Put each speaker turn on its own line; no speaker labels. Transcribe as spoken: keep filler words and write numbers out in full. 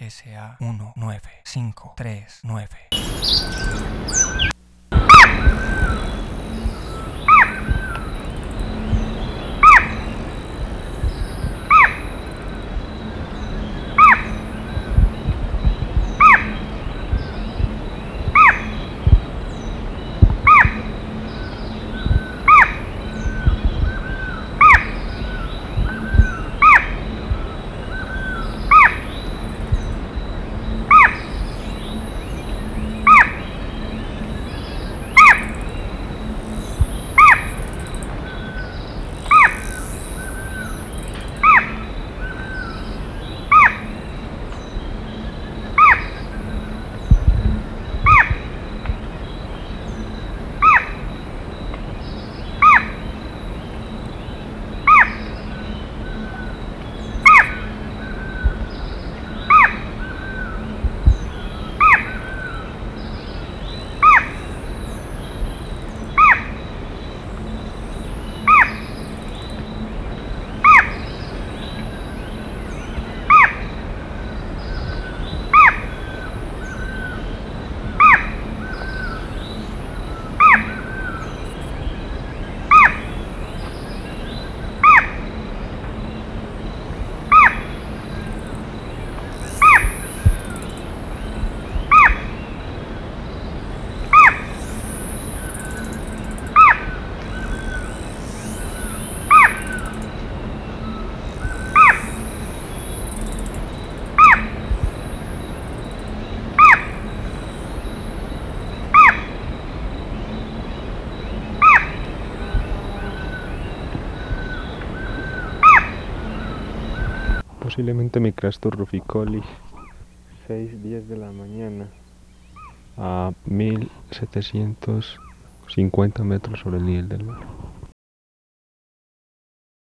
S A uno nueve cinco tres nueve.
Posiblemente Micrastur ruficollis, seis diez de la mañana, a mil setecientos cincuenta metros sobre el nivel del mar.